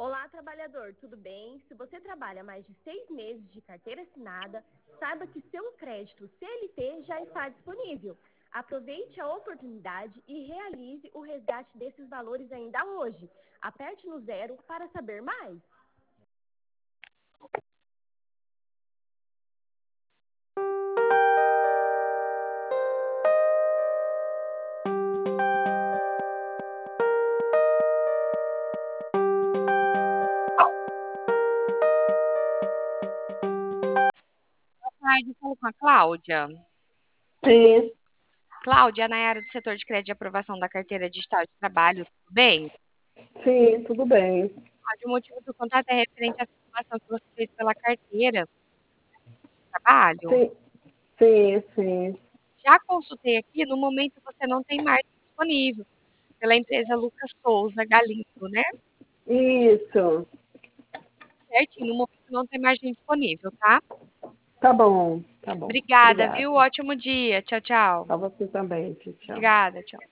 Olá, trabalhador, tudo bem? Se você trabalha mais de 6 meses de carteira assinada, saiba que seu crédito CLT já está disponível. Aproveite a oportunidade e realize o resgate desses valores ainda hoje. Aperte no 0 para saber mais. Boa tarde, falo com a Cláudia. Sim, Cláudia, Nayara do setor de crédito de aprovação da carteira digital de trabalho, tudo bem? sim, tudo bem. Cláudia, o motivo do contato é referente à simulação que você fez pela carteira de trabalho. Sim, sim. Já consultei aqui, no momento você não tem margem disponível, pela empresa Lucas Souza Galindo, né? Isso. Certinho, no momento não tem margem disponível, tá? Tá bom, tá bom. Obrigada, viu? Obrigada. Ótimo dia. Tchau, tchau. Pra você também, tchau. Obrigada, tchau.